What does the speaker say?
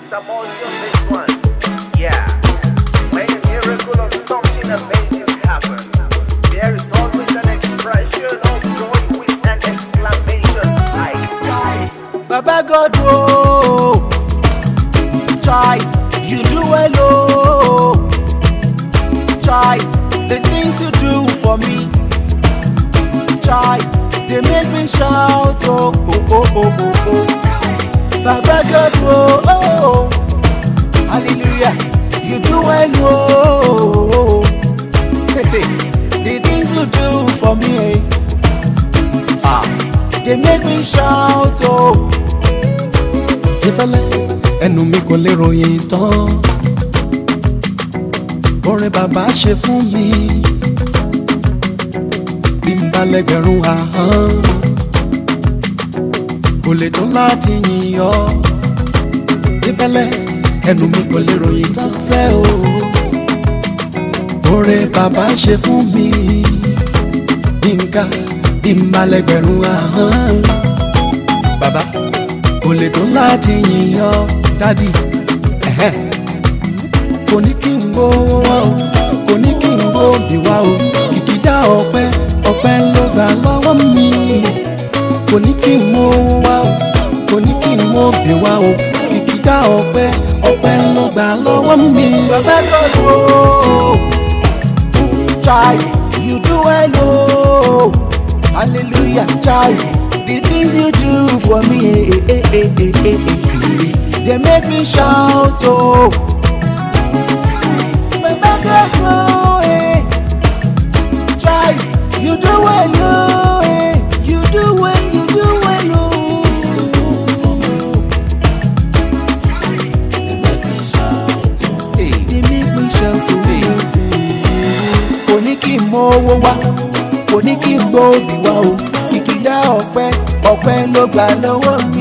Mr. Mosey on this one. Yeah. When a miracle or something amazing happens, there is always an expression of joy with an exclamation like Baba God, oh, try, you do well, oh, try, the things you do for me, try, they make me shout, oh, oh, oh, oh, oh, oh. Baba God, oh, oh, hallelujah, you do well, oh, the things you do for me, they make me shout, oh. Ìfẹ́lẹ́ ẹnu mi kò lè ròyìn tán orin bàbá ṣe fún mi bí n bá lẹ́gbẹ̀rún ahọ́n kò lè tó láti yìn ọ́. Ìfẹ́lẹ́ ẹnu mi kò lè ròyìn tán sẹ́ o orin bàbá ṣe fún mi nǹkan bí n bá lẹ́gbẹ̀rún ahọ́n bàbá kò lè tó láti yìn ọ́ dádì. Kò ní kí n gbówó wá o kò ní kí n gbóbi wá o ìkìdá ọpẹ́ ọpẹ́ ló gbà lọ́wọ́ mi. Kò ní kí n mówó wá o kò ní kí n móbi wá o ìkìdá ọpẹ́ ọpẹ́ ló gbà lọ́wọ́ mi. Baba God, oh, try, you do well, oh, hallelujah, try, the things you do for me, they make me shout, oh. Baba God, oh, try, you do well, oh, you do well, you do well, oh. They make me shout, oh. They make me shout, oh. Kò ní kí n mówó wá, kò ní kí n gbóbi wá o. Ìkìdá ọpẹ́ ọpẹ́ ló gbà lọ́wọ́ mi.